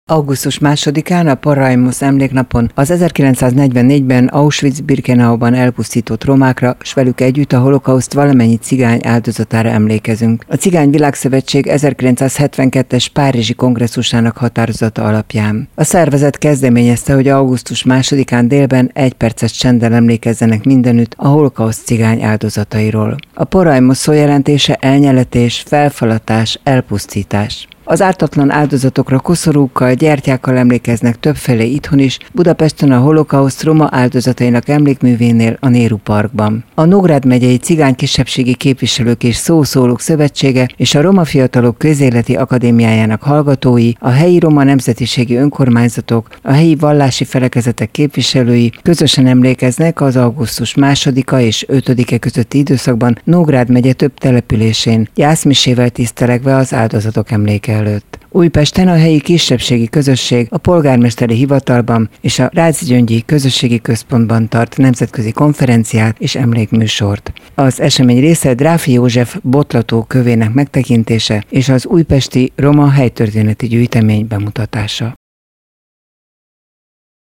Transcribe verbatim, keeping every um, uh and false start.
augusztus másodikán a Porajmos emléknapon az ezerkilencszáznegyvennégyben Auschwitz-Birkenauban elpusztított romákra, s velük együtt a holokauszt valamennyi cigány áldozatára emlékezünk. A Cigány Világszövetség ezerkilencszázhetvenkettes párizsi kongresszusának határozata alapján. A szervezet kezdeményezte, hogy augusztus másodikán délben egy perces csenddel emlékezzenek mindenütt a holokauszt cigány áldozatairól. A Porajmos szó jelentése elnyeletés, felfalatás, elpusztítás. Az ártatlan áldozatokra koszorúkkal, gyertyákkal emlékeznek többfelé itthon is, Budapesten a holokauszt roma áldozatainak emlékművénél a Nehru Parkban. A Nógrád megyei Cigány Kisebbségi Képviselők és Szószólók Szövetsége és a Roma Fiatalok Közéleti Akadémiájának hallgatói, a helyi roma nemzetiségi önkormányzatok, a helyi vallási felekezetek képviselői közösen emlékeznek az augusztus másodika és ötödike közötti időszakban Nógrád megye több településén, jászmisével tisztelegve az áldozatok emléke előtt. Újpesten a helyi kisebbségi közösség a polgármesteri hivatalban és a Ráczgyöngyi Közösségi Központban tart nemzetközi konferenciát és emlékműsort. Az esemény része Dráfi József botlató kövének megtekintése és az újpesti roma helytörténeti gyűjtemény bemutatása.